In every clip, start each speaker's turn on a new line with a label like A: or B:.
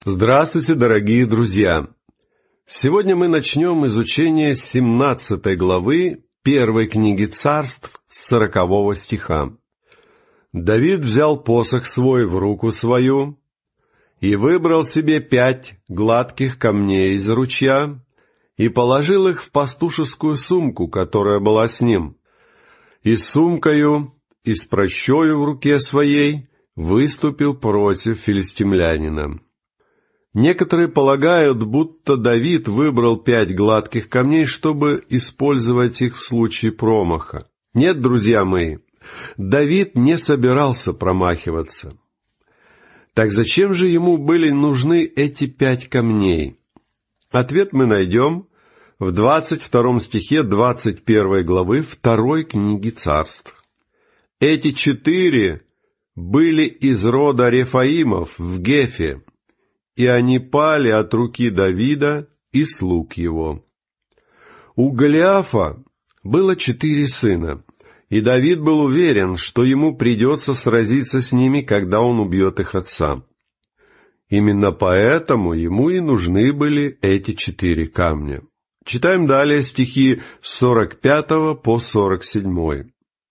A: Здравствуйте, дорогие друзья! Сегодня мы начнем изучение 17 главы первой книги Царств с 40 стиха. Давид взял посох свой в руку свою и выбрал себе 5 гладких камней из ручья и положил их в пастушескую сумку, которая была с ним. И с сумкою, и с прощою в руке своей выступил против филистимлянина. Некоторые полагают, будто Давид выбрал 5 гладких камней, чтобы использовать их в случае промаха. Нет, друзья мои, Давид не собирался промахиваться. Так зачем же ему были нужны эти 5 камней? Ответ мы найдем в 22 стихе 21 главы 2 книги Царств. Эти 4 были из рода Рефаимов в Гефе, и они пали от руки Давида и слуг его. У Голиафа было 4 сына, и Давид был уверен, что ему придется сразиться с ними, когда он убьет их отца. Именно поэтому ему и нужны были эти 4 камня. Читаем далее стихи с 45 по 47.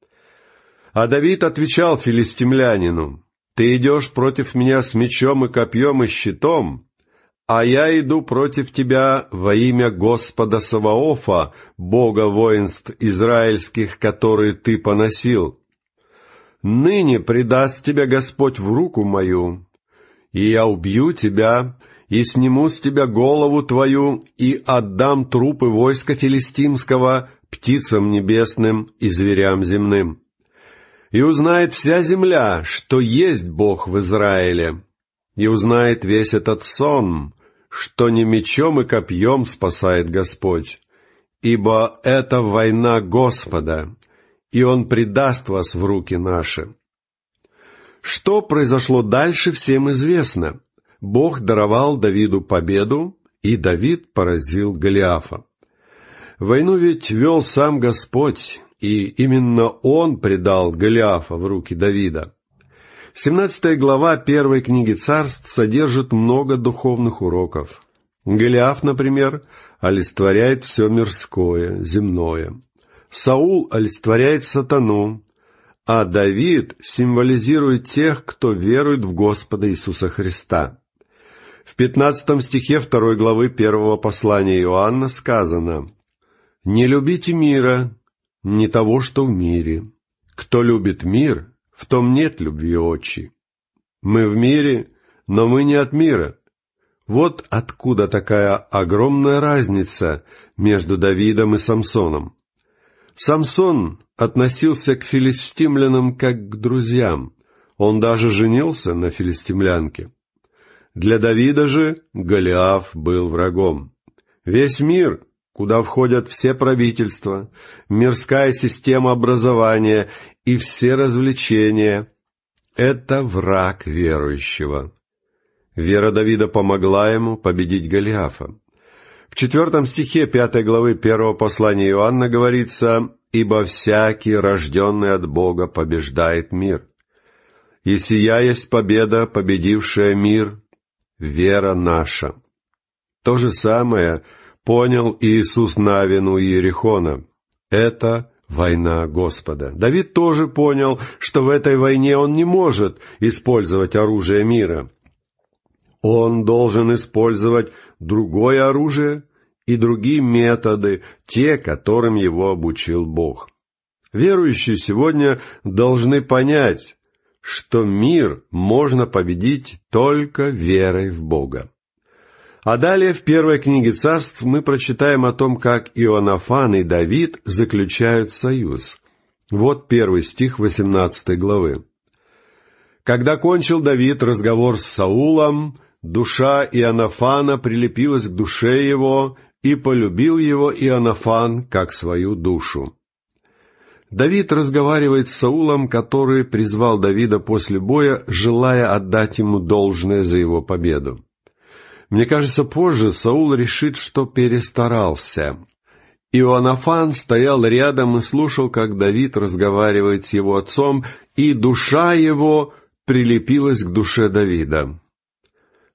A: «А Давид отвечал филистимлянину: «Ты идешь против меня с мечом и копьем и щитом, а я иду против тебя во имя Господа Саваофа, Бога воинств израильских, которые ты поносил. Ныне предаст тебя Господь в руку мою, и я убью тебя, и сниму с тебя голову твою, и отдам трупы войска филистимского птицам небесным и зверям земным. И узнает вся земля, что есть Бог в Израиле, и узнает весь этот сон, что не мечом и копьем спасает Господь, ибо это война Господа, и Он предаст вас в руки наши». Что произошло дальше, всем известно. Бог даровал Давиду победу, и Давид поразил Голиафа. Войну ведь вел сам Господь, и именно Он предал Голиафа в руки Давида. 17 глава 1 книги Царств содержит много духовных уроков. Голиаф, например, олицетворяет все мирское, земное. Саул олицетворяет сатану, а Давид символизирует тех, кто верует в Господа Иисуса Христа. В 15 стихе 2 главы 1 послания Иоанна сказано: «Не любите мира, не того, что в мире. Кто любит мир, в том нет любви отчи. Мы в мире, но мы не от мира». Вот откуда такая огромная разница между Давидом и Самсоном. Самсон относился к филистимлянам как к друзьям. Он даже женился на филистимлянке. Для Давида же Голиаф был врагом. Весь мир, куда входят все правительства, мирская система образования и все развлечения, это враг верующего. Вера Давида помогла ему победить Голиафа. В 4 стихе 5 главы 1 послания Иоанна говорится: «Ибо всякий, рожденный от Бога, побеждает мир. И сия есть победа, победившая мир, вера наша». То же самое понял Иисус Навин у Иерихона. Это война Господа. Давид тоже понял, что в этой войне он не может использовать оружие мира. Он должен использовать другое оружие и другие методы, те, которым его обучил Бог. Верующие сегодня должны понять, что мир можно победить только верой в Бога. А далее в 1 книге Царств мы прочитаем о том, как Иоаннафан и Давид заключают союз. Вот 1 стих 18 главы. «Когда кончил Давид разговор с Саулом, душа Иоаннафана прилепилась к душе его, и полюбил его Иоаннафан как свою душу». Давид разговаривает с Саулом, который призвал Давида после боя, желая отдать ему должное за его победу. Мне кажется, позже Саул решит, что перестарался. Иоаннафан стоял рядом и слушал, как Давид разговаривает с его отцом, и душа его прилепилась к душе Давида.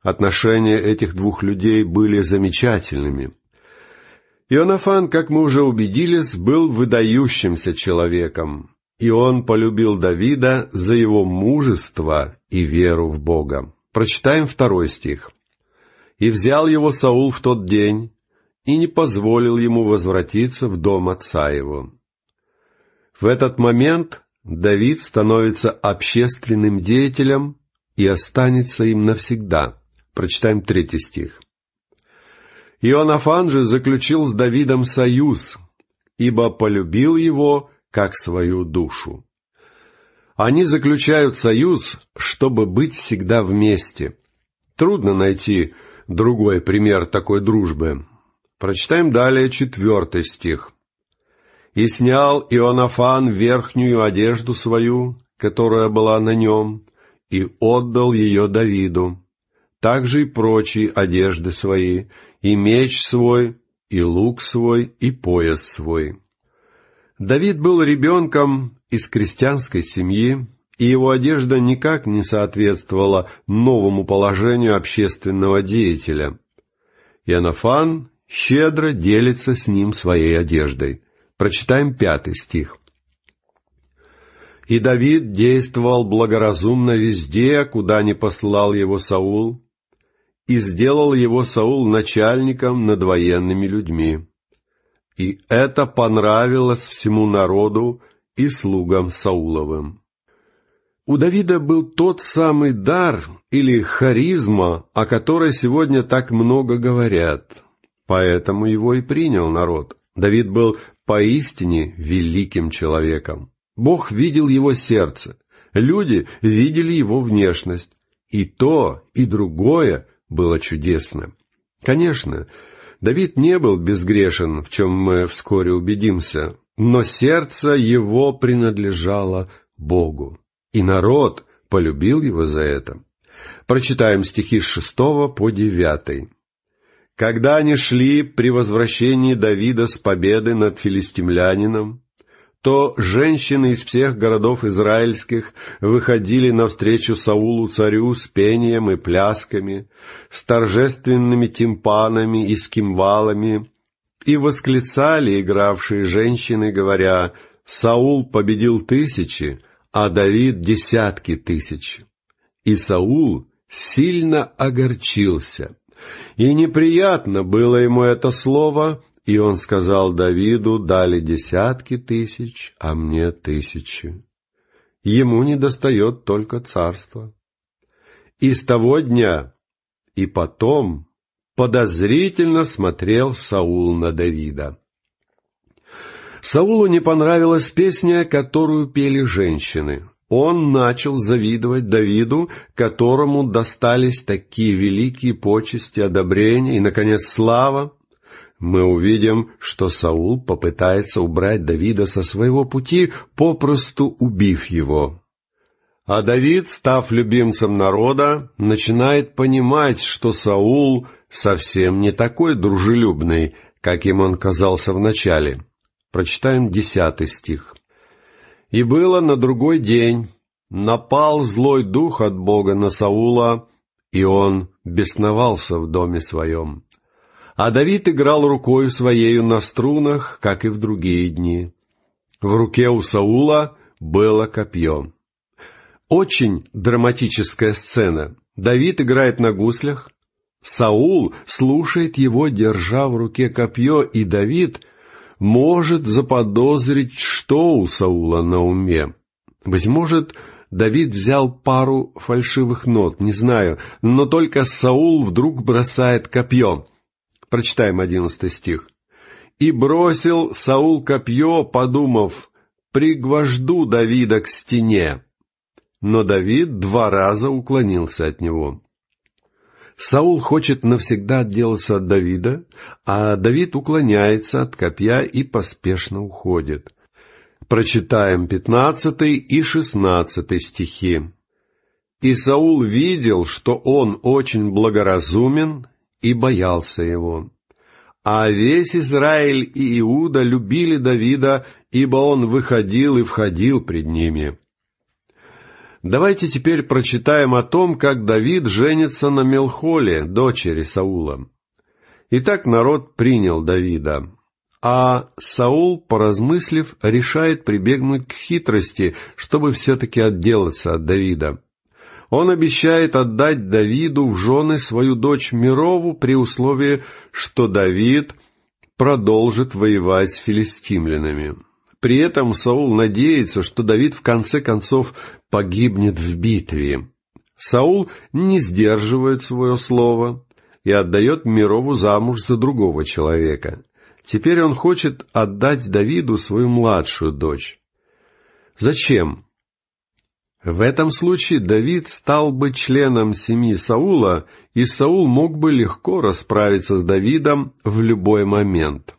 A: Отношения этих двух людей были замечательными. Иоаннафан, как мы уже убедились, был выдающимся человеком, и он полюбил Давида за его мужество и веру в Бога. Прочитаем 2 стих. «И взял его Саул в тот день, и не позволил ему возвратиться в дом отца его». В этот момент Давид становится общественным деятелем и останется им навсегда. Прочитаем 3 стих. «Иоаннафан же заключил с Давидом союз, ибо полюбил его, как свою душу». Они заключают союз, чтобы быть всегда вместе. Трудно найти другой пример такой дружбы. Прочитаем далее 4 стих. «И снял Иоаннафан верхнюю одежду свою, которая была на нем, и отдал ее Давиду, также и прочие одежды свои, и меч свой, и лук свой, и пояс свой». Давид был ребенком из крестьянской семьи, и его одежда никак не соответствовала новому положению общественного деятеля. Иоаннафан щедро делится с ним своей одеждой. Прочитаем 5 стих. «И Давид действовал благоразумно везде, куда ни посылал его Саул, и сделал его Саул начальником над военными людьми. И это понравилось всему народу и слугам Сауловым». У Давида был тот самый дар или харизма, о которой сегодня так много говорят, поэтому его и принял народ. Давид был поистине великим человеком. Бог видел его сердце, люди видели его внешность, и то, и другое было чудесно. Конечно, Давид не был безгрешен, в чем мы вскоре убедимся, но сердце его принадлежало Богу, и народ полюбил его за это. Прочитаем стихи с 6 по 9. «Когда они шли при возвращении Давида с победы над филистимлянином, то женщины из всех городов израильских выходили навстречу Саулу царю с пением и плясками, с торжественными тимпанами и с кимвалами, и восклицали игравшие женщины, говоря: «Саул победил тысячи, а Давид десятки тысяч». И Саул сильно огорчился, и неприятно было ему это слово, и он сказал Давиду: «Дали десятки тысяч, а мне 1000. Ему недостает только царства». И с того дня и потом подозрительно смотрел Саул на Давида. Саулу не понравилась песня, которую пели женщины. Он начал завидовать Давиду, которому достались такие великие почести, одобрения и, наконец, слава. Мы увидим, что Саул попытается убрать Давида со своего пути, попросту убив его. А Давид, став любимцем народа, начинает понимать, что Саул совсем не такой дружелюбный, каким он казался вначале. Прочитаем 10 стих. «И было на другой день, напал злой дух от Бога на Саула, и он бесновался в доме своем. А Давид играл рукою своею на струнах, как и в другие дни. В руке у Саула было копье». Очень драматическая сцена. Давид играет на гуслях, Саул слушает его, держа в руке копье, и Давид может заподозрить, что у Саула на уме. Быть может, Давид взял пару фальшивых нот, не знаю, но только Саул вдруг бросает копье. Прочитаем 11 стих. «И бросил Саул копье, подумав: пригвожду Давида к стене. Но Давид 2 раза уклонился от него». Саул хочет навсегда отделаться от Давида, а Давид уклоняется от копья и поспешно уходит. Прочитаем 15 и 16 стихи. «И Саул видел, что он очень благоразумен, и боялся его. А весь Израиль и Иуда любили Давида, ибо он выходил и входил пред ними». Давайте теперь прочитаем о том, как Давид женится на Мелхоле, дочери Саула. Итак, народ принял Давида, а Саул, поразмыслив, решает прибегнуть к хитрости, чтобы все-таки отделаться от Давида. Он обещает отдать Давиду в жены свою дочь Мирову при условии, что Давид продолжит воевать с филистимлянами. При этом Саул надеется, что Давид в конце концов погибнет в битве. Саул не сдерживает свое слово и отдает Мирову замуж за другого человека. Теперь он хочет отдать Давиду свою младшую дочь. Зачем? В этом случае Давид стал бы членом семьи Саула, и Саул мог бы легко расправиться с Давидом в любой момент.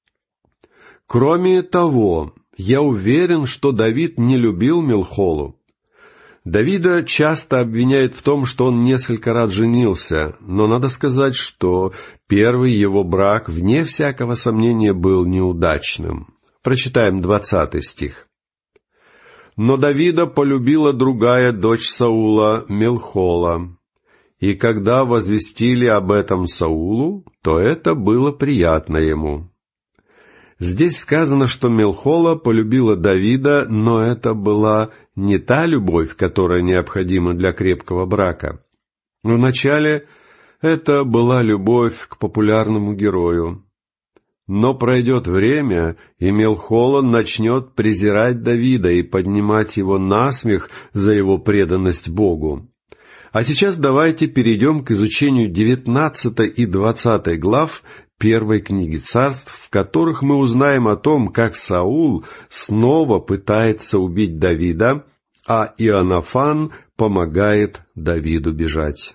A: Кроме того, я уверен, что Давид не любил Мелхолу. Давида часто обвиняют в том, что он несколько раз женился, но надо сказать, что первый его брак, вне всякого сомнения, был неудачным. Прочитаем 20 стих. «Но Давида полюбила другая дочь Саула, Мелхола. И когда возвестили об этом Саулу, то это было приятно ему». Здесь сказано, что Мелхола полюбила Давида, но это была не та любовь, которая необходима для крепкого брака. Вначале это была любовь к популярному герою. Но пройдет время, и Мелхола начнет презирать Давида и поднимать его насмех за его преданность Богу. А сейчас давайте перейдем к изучению 19 и 20 глав первой книги Царств, в которых мы узнаем о том, как Саул снова пытается убить Давида, а Иоаннафан помогает Давиду бежать.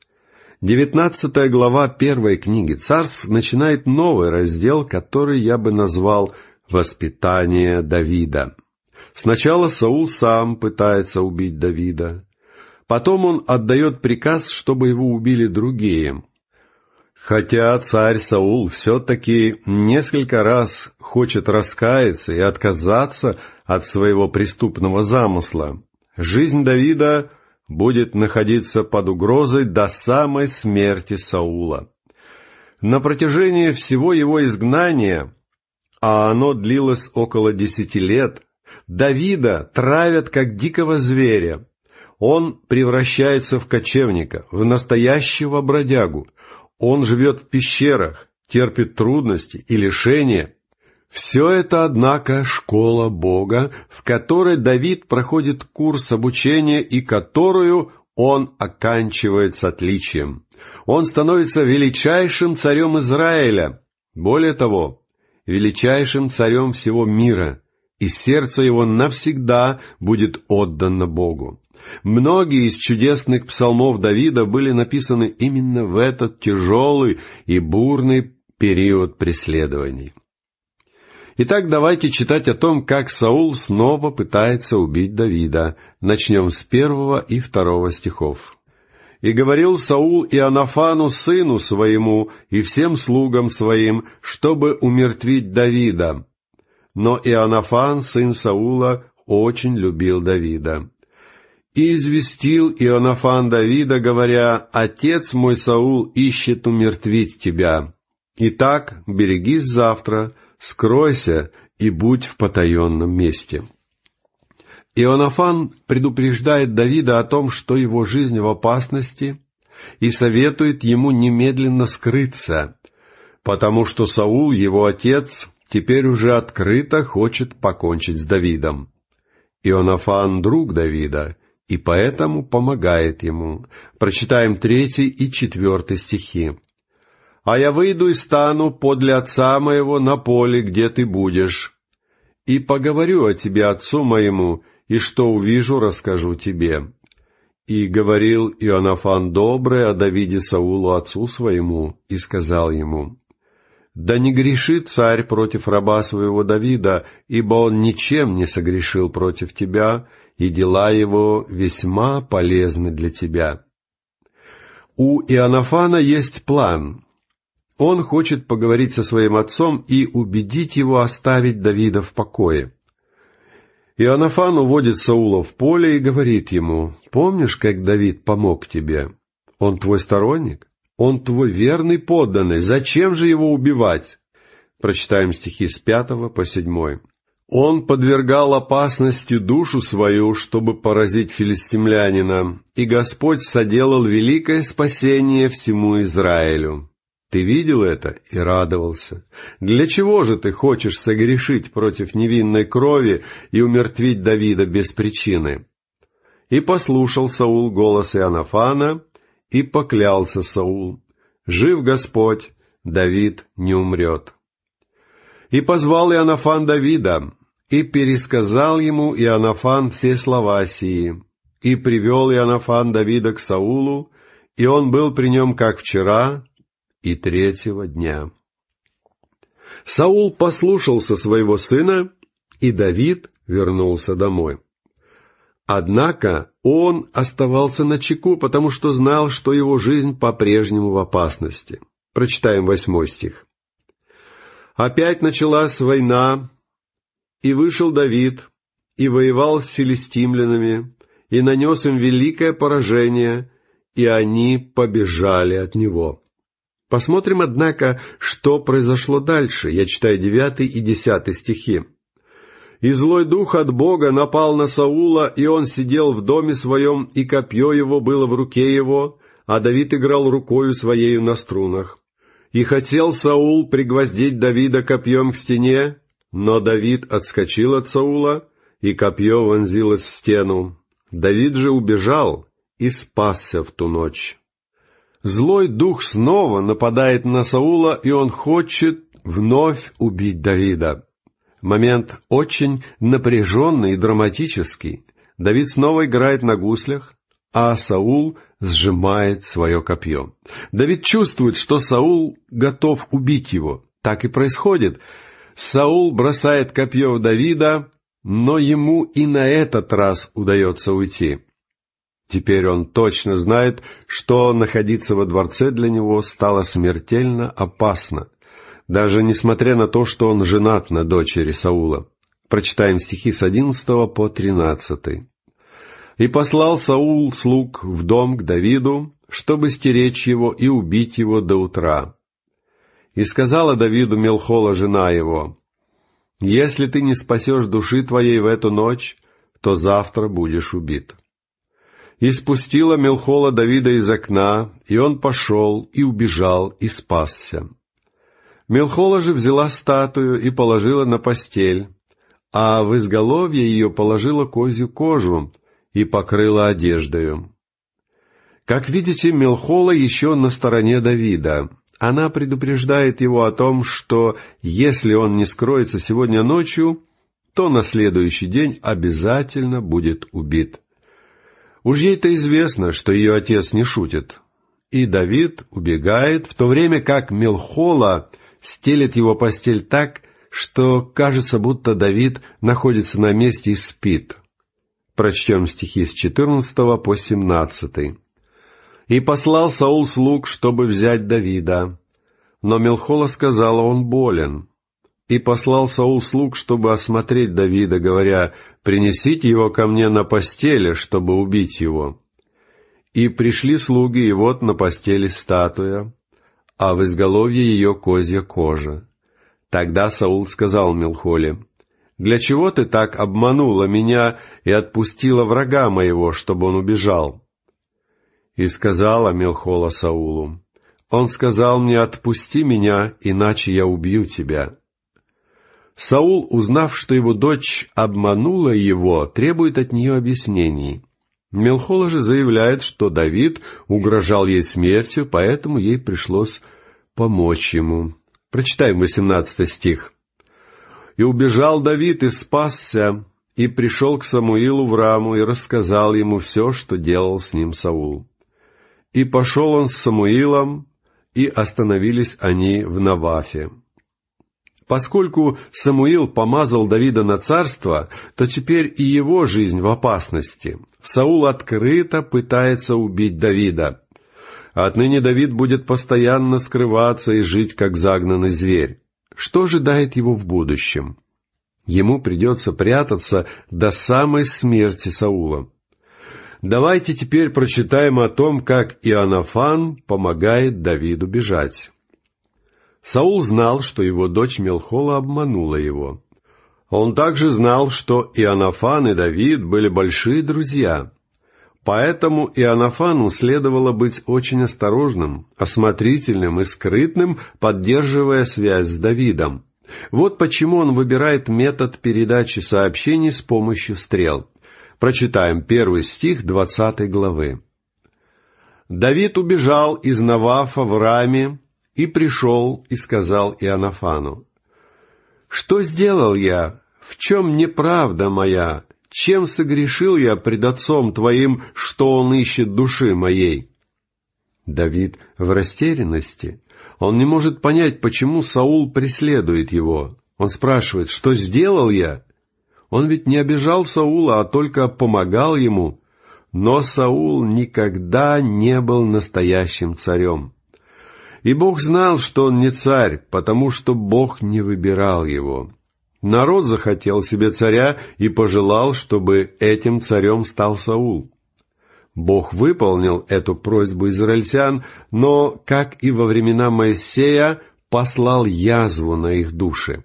A: 19 глава первой книги Царств начинает новый раздел, который я бы назвал «Воспитание Давида». Сначала Саул сам пытается убить Давида. Потом он отдает приказ, чтобы его убили другие. Хотя царь Саул все-таки несколько раз хочет раскаяться и отказаться от своего преступного замысла, жизнь Давида будет находиться под угрозой до самой смерти Саула. На протяжении всего его изгнания, а оно длилось около 10 лет, Давида травят как дикого зверя. Он превращается в кочевника, в настоящего бродягу. Он живет в пещерах, терпит трудности и лишения. Все это, однако, школа Бога, в которой Давид проходит курс обучения и которую он оканчивает с отличием. Он становится величайшим царем Израиля, более того, величайшим царем всего мира, и сердце его навсегда будет отдано Богу. Многие из чудесных псалмов Давида были написаны именно в этот тяжелый и бурный период преследований. Итак, давайте читать о том, как Саул снова пытается убить Давида. Начнем с 1 и 2 стихов. «И говорил Саул Иоаннафану, сыну своему, и всем слугам своим, чтобы умертвить Давида. Но Иоаннафан, сын Саула, очень любил Давида. И известил Иоаннафан Давида, говоря: «Отец мой Саул ищет умертвить тебя. Итак, берегись завтра, скройся и будь в потаенном месте». Иоаннафан предупреждает Давида о том, что его жизнь в опасности, и советует ему немедленно скрыться, потому что Саул, его отец, теперь уже открыто хочет покончить с Давидом. Иоаннафан — друг Давида, и поэтому помогает ему. Прочитаем 3 и 4 стихи. «А я выйду и стану подле отца моего на поле, где ты будешь, и поговорю о тебе отцу моему, и что увижу, расскажу тебе. И говорил Иоаннафан доброе о Давиде Саулу отцу своему, и сказал ему: да не грешит царь против раба своего Давида, ибо он ничем не согрешил против тебя, и дела его весьма полезны для тебя». У Иоаннафана есть план. Он хочет поговорить со своим отцом и убедить его оставить Давида в покое. Иоаннафан уводит Саула в поле и говорит ему: «Помнишь, как Давид помог тебе? Он твой сторонник? Он твой верный подданный. Зачем же его убивать?» Прочитаем стихи с 5 по 7. «Он подвергал опасности душу свою, чтобы поразить филистимлянина, и Господь соделал великое спасение всему Израилю. Ты видел это и радовался. Для чего же ты хочешь согрешить против невинной крови и умертвить Давида без причины?» И послушал Саул голос Иоаннафана, и поклялся Саул: «Жив Господь, Давид не умрет». И позвал Иоаннафан Давида, и пересказал ему Иоаннафан все слова сии. И привел Иоаннафан Давида к Саулу, и он был при нем как вчера, и 3-го дня. Саул послушался своего сына, и Давид вернулся домой. Однако он оставался начеку, потому что знал, что его жизнь по-прежнему в опасности. Прочитаем 8 стих. «Опять началась война, и вышел Давид, и воевал с филистимлянами, и нанес им великое поражение, и они побежали от него». Посмотрим, однако, что произошло дальше. Я читаю 9 и 10 стихи. «И злой дух от Бога напал на Саула, и он сидел в доме своем, и копье его было в руке его, а Давид играл рукою своею на струнах. И хотел Саул пригвоздить Давида копьем к стене, но Давид отскочил от Саула, и копье вонзилось в стену. Давид же убежал и спасся в ту ночь». Злой дух снова нападает на Саула, и он хочет вновь убить Давида. Момент очень напряженный и драматический. Давид снова играет на гуслях, а Саул сжимает свое копье. Давид чувствует, что Саул готов убить его. Так и происходит. Саул бросает копье в Давида, но ему и на этот раз удается уйти. Теперь он точно знает, что находиться во дворце для него стало смертельно опасно, даже несмотря на то, что он женат на дочери Саула. Прочитаем стихи с 11 по 13. «И послал Саул слуг в дом к Давиду, чтобы стеречь его и убить его до утра. И сказала Давиду Мелхола, жена его: «Если ты не спасешь души твоей в эту ночь, то завтра будешь убит». И спустила Мелхола Давида из окна, и он пошел, и убежал, и спасся. Мелхола же взяла статую и положила на постель, а в изголовье ее положила козью кожу и покрыла одеждою. Как видите, Мелхола еще на стороне Давида. Она предупреждает его о том, что если он не скроется сегодня ночью, то на следующий день обязательно будет убит. Уж ей-то известно, что ее отец не шутит. И Давид убегает, в то время как Мелхола стелет его постель так, что кажется, будто Давид находится на месте и спит. Прочтем стихи с 14 по 17. «И послал Саул слуг, чтобы взять Давида. Но Мелхола сказала: он болен. И послал Саул слуг, чтобы осмотреть Давида, говоря: принесите его ко мне на постели, чтобы убить его. И пришли слуги, и вот на постели статуя, а в изголовье ее козья кожа. Тогда Саул сказал Мелхоле: для чего ты так обманула меня и отпустила врага моего, чтобы он убежал? И сказала Мелхола Саулу: он сказал мне: отпусти меня, иначе я убью тебя. Саул, узнав, что его дочь обманула его, требует от нее объяснений. Мелхола же заявляет, что Давид угрожал ей смертью, поэтому ей пришлось помочь ему. Прочитаем 18 стих. «И убежал Давид и спасся, и пришел к Самуилу в Раму, и рассказал ему все, что делал с ним Саул. И пошел он с Самуилом, и остановились они в Навафе». Поскольку Самуил помазал Давида на царство, то теперь и его жизнь в опасности. Саул открыто пытается убить Давида. Отныне Давид будет постоянно скрываться и жить, как загнанный зверь. Что ожидает его в будущем? Ему придется прятаться до самой смерти Саула. Давайте теперь прочитаем о том, как Иоаннафан помогает Давиду бежать. Саул знал, что его дочь Мелхола обманула его. Он также знал, что Иоаннафан и Давид были большие друзья. Поэтому Иоаннафану следовало быть очень осторожным, осмотрительным и скрытным, поддерживая связь с Давидом. Вот почему он выбирает метод передачи сообщений с помощью стрел. Прочитаем 1 стих 20 главы. «Давид убежал из Навафа в Раме и пришел и сказал Иоаннафану: «Что сделал я? В чем неправда моя? Чем согрешил я пред отцом твоим, что он ищет души моей?» Давид в растерянности. Он не может понять, почему Саул преследует его. Он спрашивает: «Что сделал я?» Он ведь не обижал Саула, а только помогал ему. Но Саул никогда не был настоящим царем. И Бог знал, что он не царь, потому что Бог не выбирал его. Народ захотел себе царя и пожелал, чтобы этим царем стал Саул. Бог выполнил эту просьбу израильтян, но, как и во времена Моисея, послал язву на их души.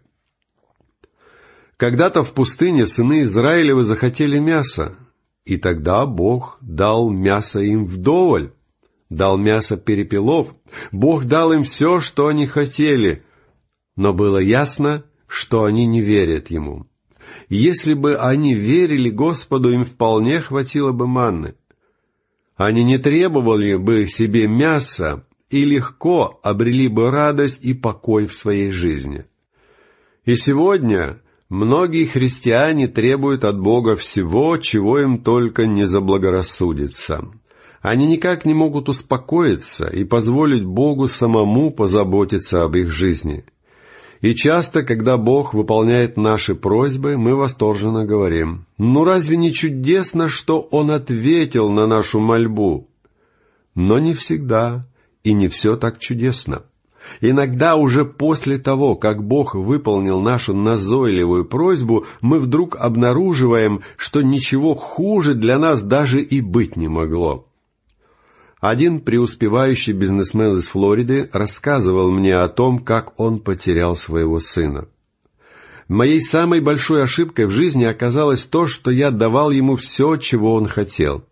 A: Когда-то в пустыне сыны Израилевы захотели мяса, и тогда Бог дал мясо им вдоволь, дал мясо перепелов. Бог дал им все, что они хотели, но было ясно, что они не верят Ему. Если бы они верили Господу, им вполне хватило бы манны. Они не требовали бы себе мяса и легко обрели бы радость и покой в своей жизни. И сегодня многие христиане требуют от Бога всего, чего им только не заблагорассудится. Они никак не могут успокоиться и позволить Богу самому позаботиться об их жизни. И часто, когда Бог выполняет наши просьбы, мы восторженно говорим: «Ну разве не чудесно, что Он ответил на нашу мольбу?» Но не всегда, и не все так чудесно. Иногда уже после того, как Бог выполнил нашу назойливую просьбу, мы вдруг обнаруживаем, что ничего хуже для нас даже и быть не могло. Один преуспевающий бизнесмен из Флориды рассказывал мне о том, как он потерял своего сына. Моей самой большой ошибкой в жизни оказалось то, что я давал ему все, чего он хотел.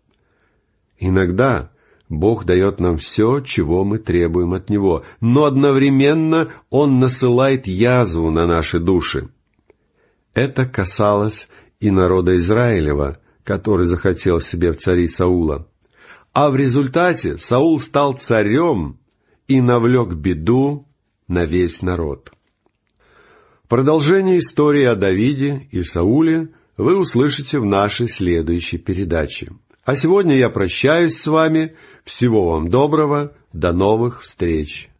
A: Иногда Бог дает нам все, чего мы требуем от Него, но одновременно Он насылает язву на наши души. Это касалось и народа Израилева, который захотел себе в цари Саула. А в результате Саул стал царем и навлек беду на весь народ. Продолжение истории о Давиде и Сауле вы услышите в нашей следующей передаче. А сегодня я прощаюсь с вами. Всего вам доброго. До новых встреч.